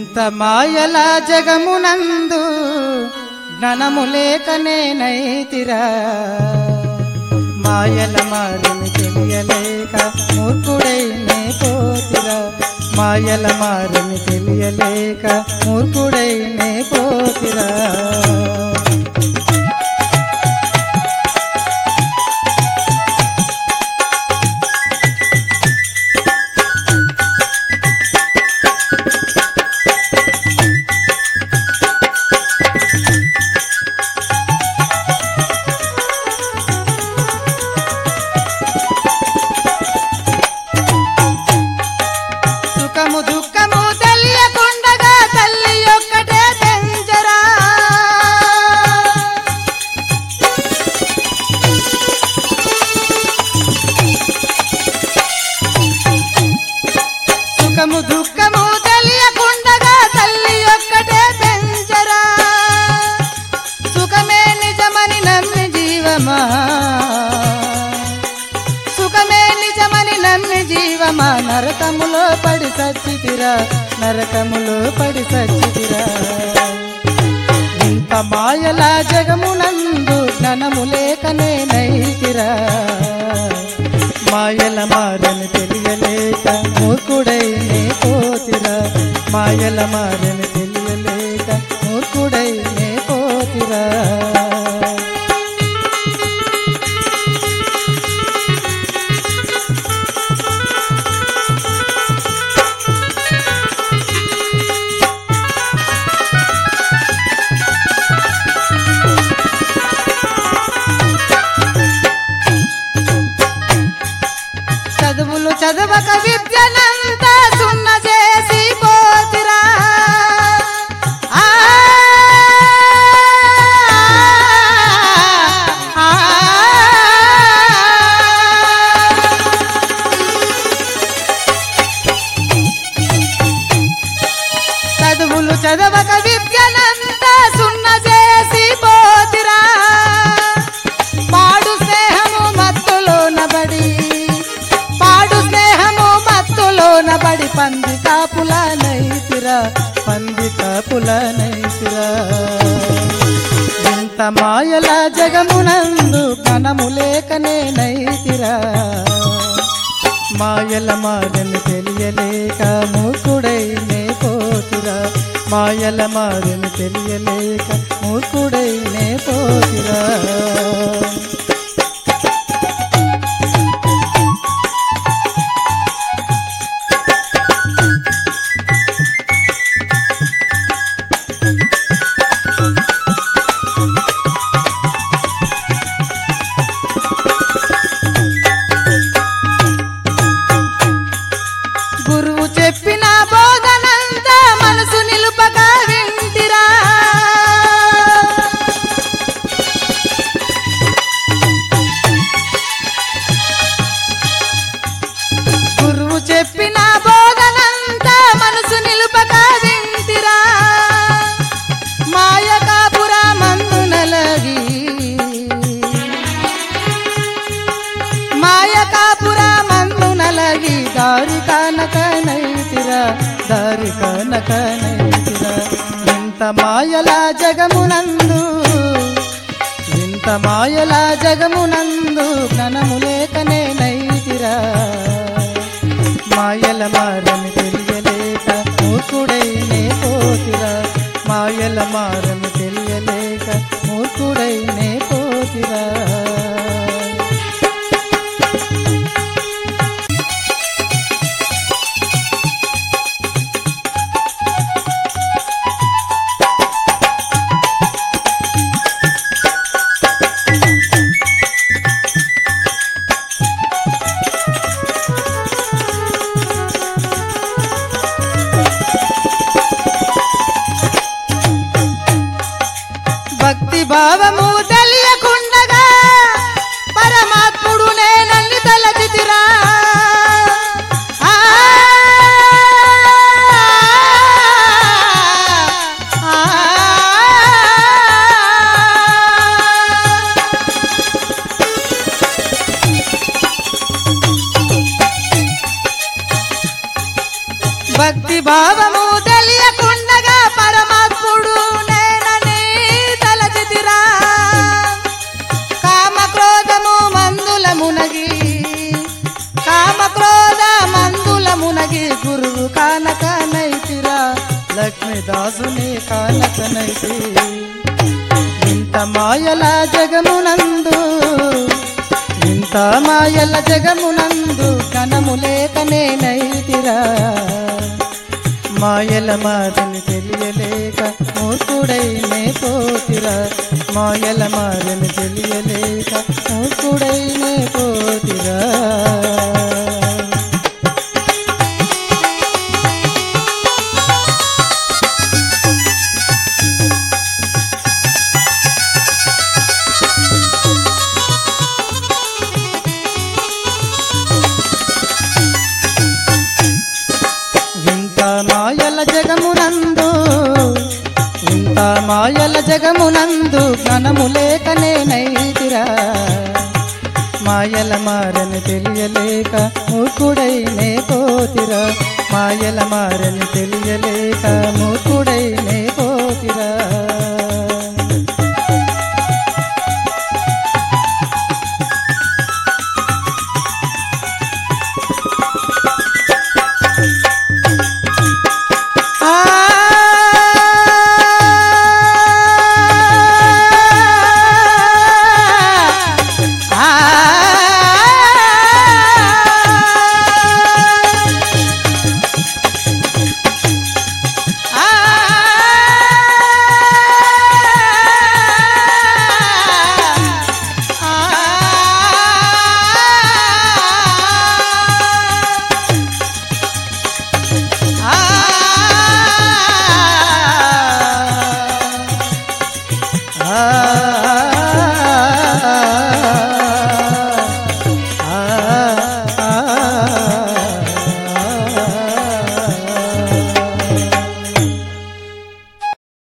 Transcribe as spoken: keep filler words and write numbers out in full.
ఇంత మాయల జగమునందు జ్ఞానము లేకనే నైతిరా మాయల మారని తెలియలేక మూర్ఖుడైనే పోతిరా మాయల మారని తెలియలేక మూర్ఖుడైనే పోతిరా దుఃఖము తెలియకుండగా తల్లి ఒక్కటే పెంచరా సుఖమే నిజమని నమ్మి జీవమా సుఖమే నిజమని నమ్మి జీవమా నరకములో పడి సచ్చితిరా నరకములో పడి సచ్చితిరా ఇంత మాయల జగమునందు జ్ఞానము లేకనే నైతిరా మాయల మారని తెలియలేక మూర్ఖుడైనే పోతిరా మాయల మారని తెలియలేక మూర్ఖుడైనే పోతిరా చదువులు చదవక విద్యనంతా సున్న చేసి పోతిరా చదువులు చదవక విద్యనంతా సున్న చేసి పోతిరా పాడు స్నేహము మత్తులో నబడి పాడు స్నేహము మత్తులో నబడి పంది కాపుల నైతిరా పంది కాపుల నైతిరా ఇంత మాయల జగమునందు జ్ఞానము లేకనే నైతిరా మాయల మారని తెలియలేక మూర్ఖుడైనే పోతిరా మాయల మారని తెలియలేక మూర్ఖుడైనే పోతిరా గురువు చెప్పిన బోధనంతా మనసు నిలుపక వింటిరా గురువు చెప్పిన బోధనంతా మనసు నిలుపక వింటిరా మాయ కాపుర మందు నలగి మాయ కాపుర మందు నలగి దారి కానక నైతిరా దారి కానక నైతిరా ఇంత మాయల జగమునందు ఇంత మాయల జగమునందు జ్ఞానము లేకనే నైతిరా మాయల మారని తెలియలేక మూర్ఖుడైనే పోతిరా మాయల మారని తెలియలేక మూర్ఖుడైనే పోతిరా భక్తి భావము తెలియకుండగా పరమాత్ముడు నేనన్ని తలచితిరా భక్తి భావము తెలియకుండా దాసుని కానకనైతే ఇంత మాయల జగమునందు ఇంత మాయల జగమునందు కనము లేక నేనైతిరా మాయల మాదని తెలియలేక మూర్ఖుడైనే పోతిరా మాయల మాదని తెలియలేక మూర్ఖుడైనే పోతిరా మాయల జగమునందు ఇంత మాయల జగమునందు జ్ఞానము లేక నేనైతిరా మాయల మారని తెలియలేక మూర్ఖుడైనే పోతిరా మాయల మారని తెలియలేక మూర్ఖుడైనే పోతిరా ఆ